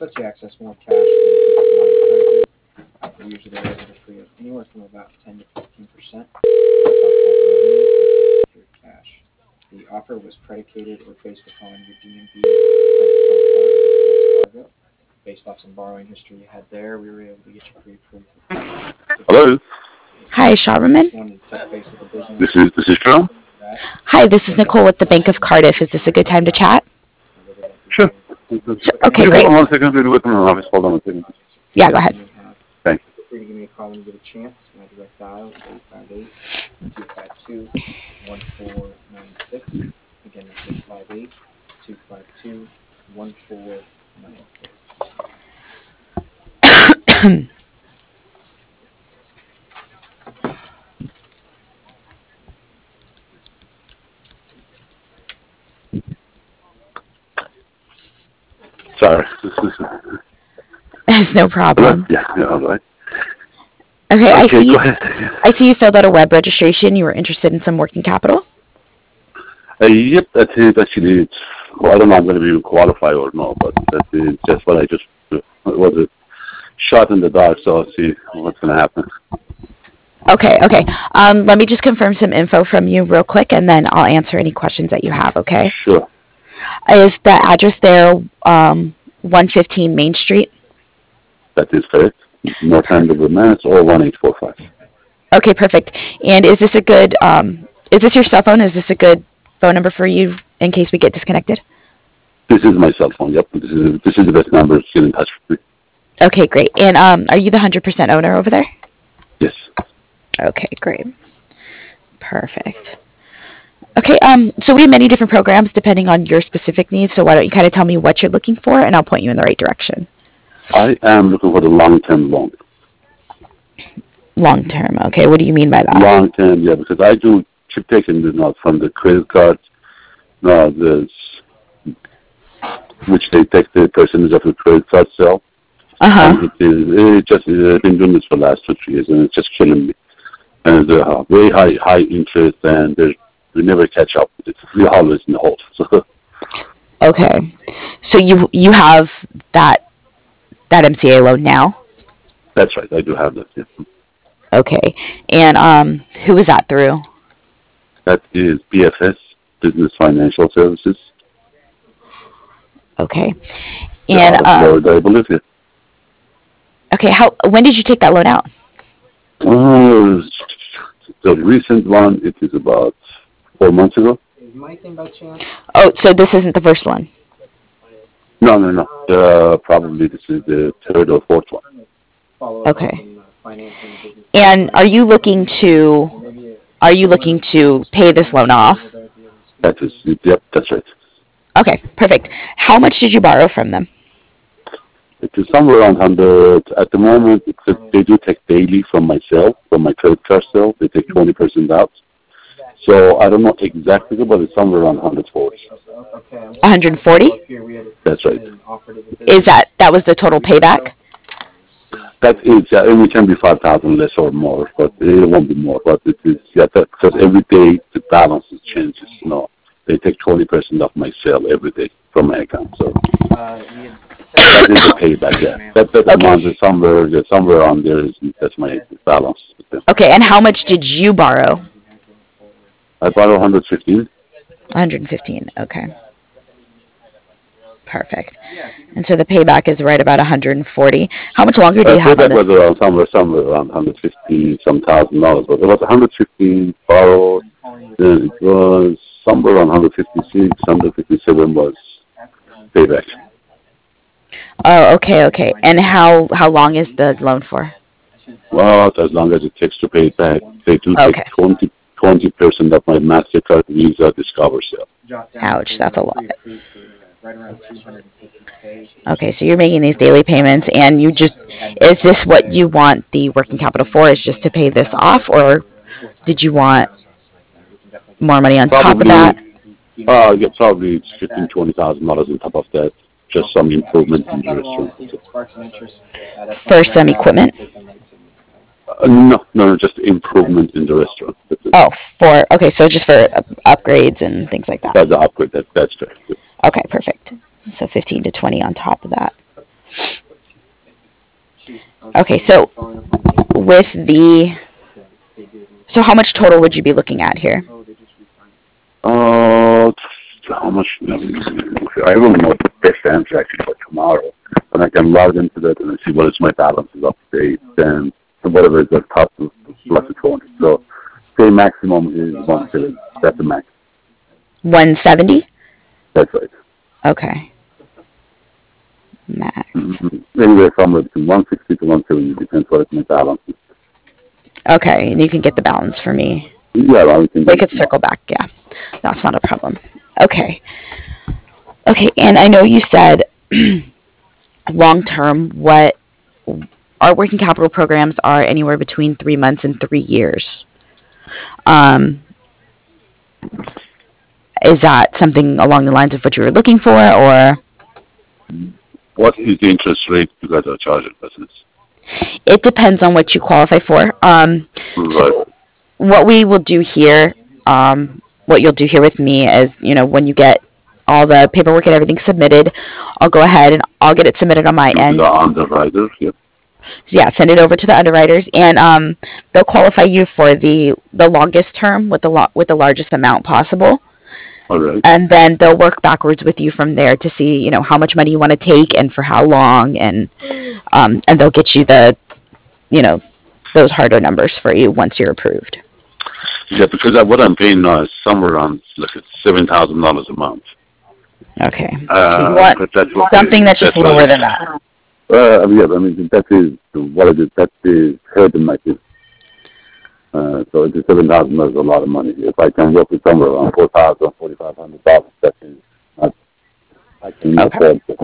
lets you access more cash than typical line of credit would. Usually they're able to free up anywhere from about 10 to 15% of revenue in secured cash. The offer was predicated or based upon your DNB credit profile with Wells Fargo. Based off some borrowing history you had there, we were able to get you pre-approved for Hello, Hi, Sharperman. just wanted to touch base with the this business, is this is Trump. where you're at, Hi, this is Nicole with the Bank of Cardiff. Is this a good time to chat? whether that be Sure. for Okay, Can you hold great. on 1 second? Really with my office. Hold on 1 second. Yeah, go ahead. you may have. Thanks. Feel free to give me a call when you get a chance. My direct dial is 858-252-1496. Again, that's 858-252-1496. Sorry. It's no Hello? problem. Yeah, all right. Okay, Okay, go ahead. I see you filled out a web registration. You were interested in some working capital. Yep, that's it. Actually, well, I don't know if I'm going to be qualified or not, but that is just what I just was a shot in the dark. So I'll see what's going to happen. Okay. Let me just confirm some info from you real quick, and then I'll answer any questions that you have. Okay. Sure, Is the address there 115 Main Street? that is correct. North Andover, Mass. Or 1845. Okay, perfect. And is this a good? Is this your cell phone? Is this a good phone number for you in case we get disconnected? This is my cell phone. Yep, this is the best number to get in touch with me. Okay, great. And are you the 100% owner over there? Yes. Okay, great. Perfect. Okay, so we have many different programs depending on your specific needs. So why don't you kind of tell me what you're looking for, and I'll point you in the right direction. I am looking for the long-term loan. Long term. Okay, what do you mean by that? Long-term, yeah, because I do keep taking the not from the credit cards, no, which they take the percentage of the credit card sale. Uh-huh. And it just been doing this for the last 2 3 years, and it's just killing me. And the very high interest, and we never catch up with it. We're always in the hole. So Okay. So you have that MCA loan now? that's right, I do have that. Yeah. Okay. And who is that through? That is BFS, Business Financial Services, Okay. And out of Florida, I believe. Yeah. okay, when did you take that loan out? Uh, the recent one, it is about 4 months ago. Is Mike in by chance? Oh, so this isn't the first one. No. Probably this is the third or fourth one. Follow up on Okay. some financing business. And are you looking to pay this loan off? That is, yep, that's right. Okay, perfect. How much did you borrow from them? It is somewhere around 100. At the moment, they do take daily from my credit card sale. They take 20% out. So I don't know exactly, but it's somewhere around 140. 140? That's right. Is that was the total payback? That is, and it can be 5,000 less or more, but it won't be more. But it is, because every day the balance changes. They take 20% off my sale every day from my account. So that is the payback. Yeah, that amount is somewhere on there. That's my balance. Okay, and how much did you borrow? I borrow 115. 115. Okay. Perfect. And so the payback is right about 140. How much longer do you have on Payback was this? around somewhere around 150 some $1,000, but it was 115 borrowed. Then it was somewhere around 156, 157 was payback. Oh, okay. And how long is the loan for? Well, as long as it takes to pay it back, they do take Okay. 20% of my MasterCard Visa Discover sale. Ouch, that's a lot. Okay, so you're making these daily payments, and is this what you want the working capital for? Is just to pay this off, or did you want more money on top of Probably, that? yeah, probably it's $15,000-$20,000 on top of that. Just some improvement in the restaurant. For some equipment? No, just improvement in the restaurant. Oh, so just for upgrades and things like that. That's the upgrade. That's correct. Okay, perfect. So 15 to 20 on top of that. Okay, so with so how much total would you be looking at here? How much? I don't know the best answer actually for tomorrow, but I can log into that and see what is my balance is up to date, and whatever is the top plus the 20. So, say maximum is 170. That's the max. 170? That's right. Okay. Max. Anywhere somewhere between 160 to 170 depends what my balance is. Okay, and you can get the balance for me. Yeah, we could circle back. Yeah, that's not a problem. Okay. Okay, and I know you said long term, what our working capital programs are anywhere between 3 months and 3 years. Is that something along the lines of what you were looking for, or? What is the interest rate you guys are charging business? It depends on what you qualify for. Right. So what we will do here, what you'll do here with me is, when you get all the paperwork and everything submitted, I'll go ahead and I'll get it submitted on my end. The underwriters, yep. Yeah, send it over to the underwriters, and they'll qualify you for the longest term with the largest amount possible. All right. And then they'll work backwards with you from there to see, how much money you want to take and for how long, and they'll get you those harder numbers for you once you're approved. Yeah, because what I'm paying now is somewhere around $7,000 a month. Okay. So you want something that's just lower than that. Yeah, I mean that is what it is. That is head in my case. So it's $7,000 is a lot of money. If I can work with somewhere around $4,000, $4,500, that is not. I can afford it.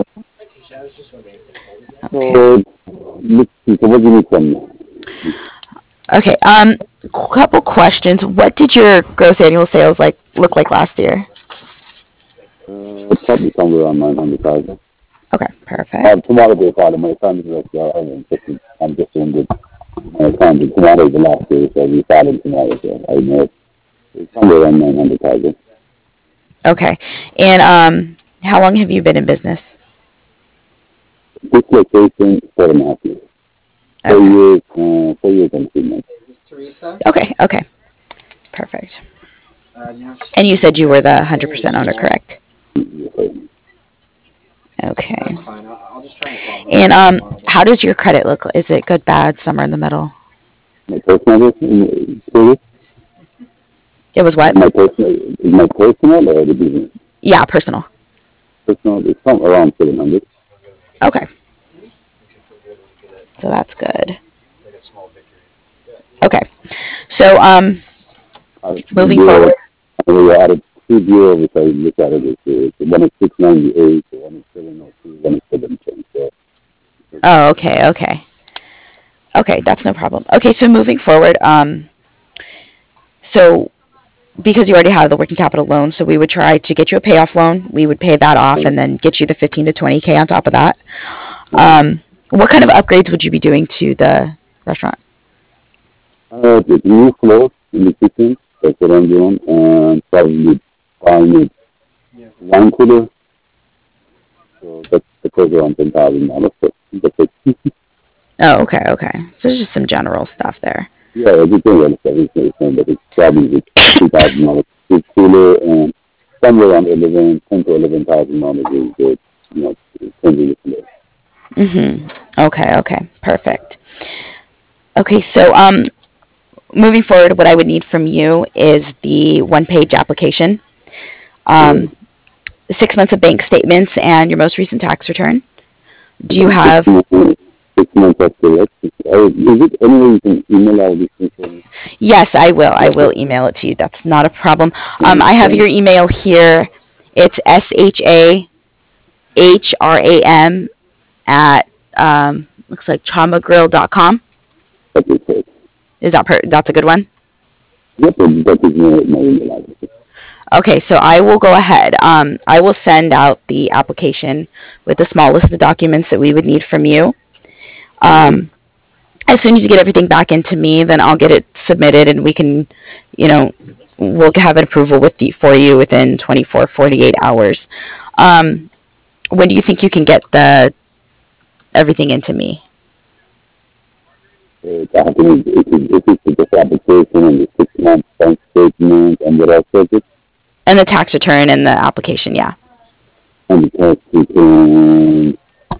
So let's see. So what do you need from me? Okay. Couple questions. What did your gross annual sales look like last year? Probably somewhere around 900,000. Okay, perfect. Tomorrow will call my son is I'm just doing good. My son tomorrow is the last day, so we start tomorrow. So I know it's somewhere around 900,000. Okay, and how long have you been in business? This location 4.5 years. Okay. 4 years and 3 months. Is this Teresa? Okay, perfect. And you said you were the 100% owner, correct? Okay. That's fine. I'll just try and follow. And how does your credit look? Is it good, bad, somewhere in the middle? My personal service? It was what? My personal or the business? Yeah, personal. Personal is somewhere around 700. Okay. So that's good. Okay. So moving forward. We added 2 deals, which I look at it as one is 698, one is 702, one is 710. So. Oh, okay. Okay, that's no problem. Okay, so moving forward, so because you already have the working capital loan, so we would try to get you a payoff loan. We would pay that off and then get you the 15 to 20K on top of that. What kind of upgrades would you be doing to the restaurant? The new floor in the kitchen, that's what I'm doing, and probably buying a wine cooler. So that's the cost around $10,000. That's it. Oh, okay. So it's just some general stuff there. Yeah, everything else is the same, but it's probably $2,000. It's cooler, and somewhere around $10,000 to $11,000 is good. $10 floor. Okay. Perfect. Okay, so moving forward, what I would need from you is the 1-page application, 6 months of bank statements, and your most recent tax return. Do you have? 6 months after that. Is it any way you can email all these things? Yes, I will. I will email it to you. That's not a problem. I have your email here. It's SHAHRAM at looks like chamagrill.com. Is that's a good one? Yep, that is my email address. Okay, so I will go ahead. I will send out the application with a small list of documents that we would need from you. As soon as you get everything back into me, then I'll get it submitted, and we can, we'll have an approval for you within 24, 48 hours. When do you think you can get the everything into me. If it's just application and the 6 month bank statement and what else is it? And the tax return and the application, yeah. And the tax return.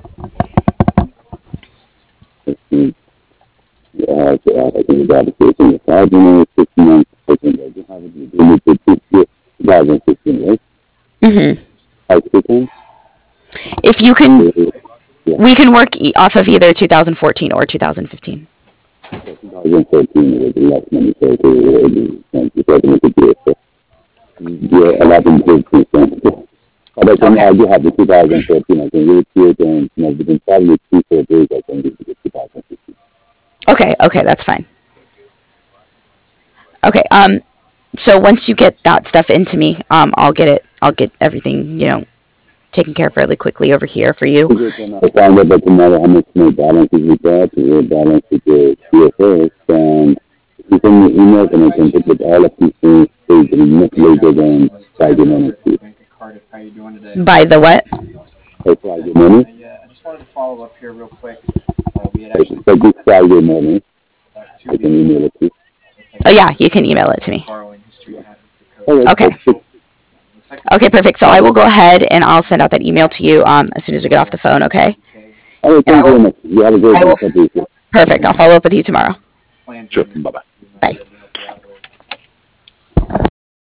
Let's see. Yeah, so I think the application is 6 months. I think I just have it in 2016, right? Mm-hmm. Tax return. If you can, Yeah. we can work off of either 2014 or 2015. 2014 was the last money so yeah, 11%. But I can, I do have the 2014. I can read it and, within probably 3-4 days, I can give you the 2015. Okay, that's fine. Okay, so once you get that stuff into me, I'll get everything, taken care of fairly quickly over here for you. I found out that tomorrow how much my balance is with that, the balance with the CFS, and if you send me emails and I can put with all of these things, so you can much later than Friday morning. How you doing today? By the what? Friday morning? Yeah, I just wanted to follow up here real quick. We had actually this Friday morning, I can email it to you. Oh yeah, you can email it to me. Okay. Okay, perfect. So I will go ahead and I'll send out that email to you as soon as we get off the phone, okay? All right, thank you very much. You have a great day. Perfect. I'll follow up with you tomorrow. Sure. Bye-bye. Bye.